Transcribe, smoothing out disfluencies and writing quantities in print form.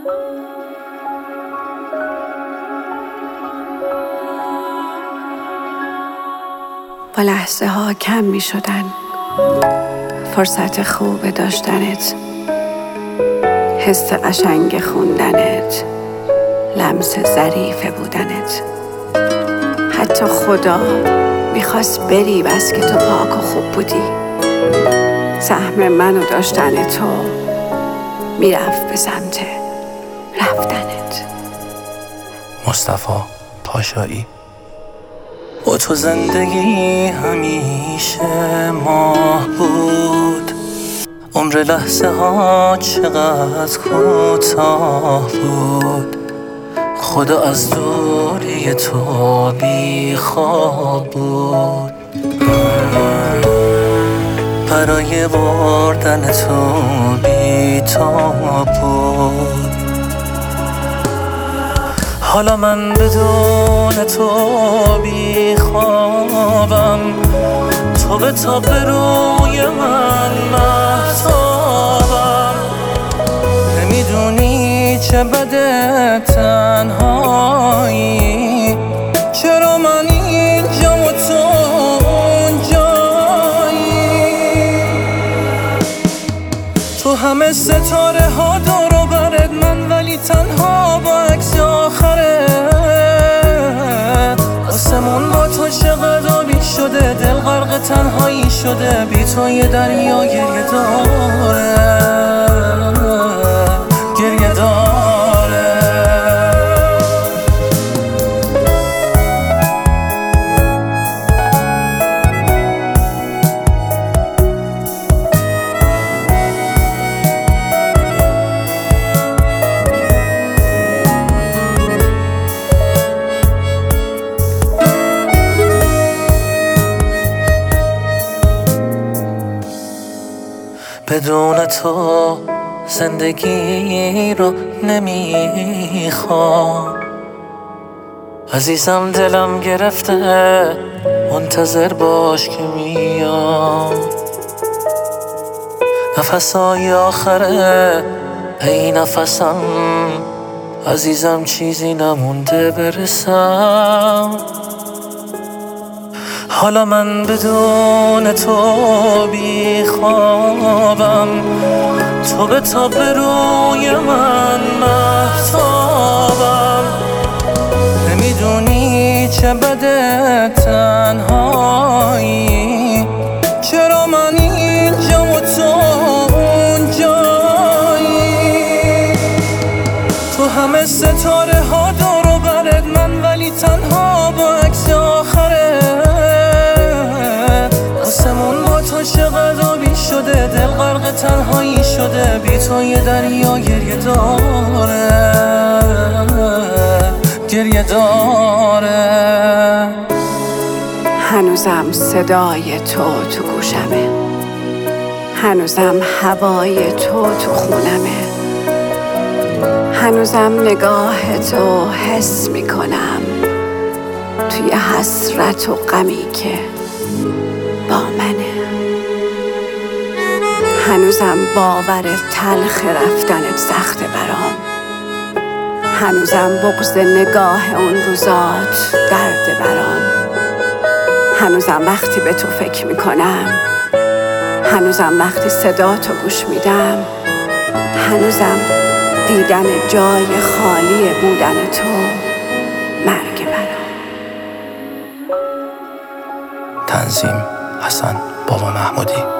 با لحظه ها کم می شدن، فرصت خوب داشتنت، حس قشنگ خوندنت، لمس ظریف بودنت. حتی خدا میخواست بری بس که تو پاک و خوب بودی. سهم منو داشتن تو میرفت به سمت رفتنت. مصطفی پاشایی. با تو زندگی همیشه ماه بود، عمر لحظه ها چقدر کوتاه بود. خدا از دوری تو بی خواب بود، برای بردن تو بی تاب بود. حالا من بدون تو بی خوابم، تو به تاب روی من مهتابم. نمیدونی چه بده تنهایی، چرا من اینجا و تو اونجایی. تو همه ستاره ها دور و برت، من ولی تنها با عکس آخرت. آسمون با تو چقدر آبی شده، دل غرق تنهایی شده، بی تو یه دریا گریه داره، گریه داره. بدون تو زندگی رو نمیخوام. عزیزم دلم گرفته، منتظر باش که میام. نفسای آخره ای نفسم، عزیزم چیزی نمونده برسم. حالا من بدون تو بی خوابم، تو به تاب روی من مهتابم. نمیدونی چه بده تنهایی، چرا من اینجا و تو اونجایی. تو همه ستاره ها دور و برت، من ولی تنها با عکس آخرت. آسمون با تو چقدر آبی شده، دل غرق تنهایی شده، بی تو یه دریا گریه داره، گریه داره. هنوزم صدای تو گوشمه، هنوزم هوای تو خونمه، هنوزم نگاه تو حس میکنم توی حسرت و غمی که با منه. هنوزم باور تلخ رفتنت سخته برام، هنوزم بغض نگاه اون روزات درد برام. هنوزم وقتی به تو فکر میکنم، هنوزم وقتی صدا تو گوش میدم، هنوزم دیدن جای خالی بودن تو مرگ برام. تنظیم حسن بابا محمودی.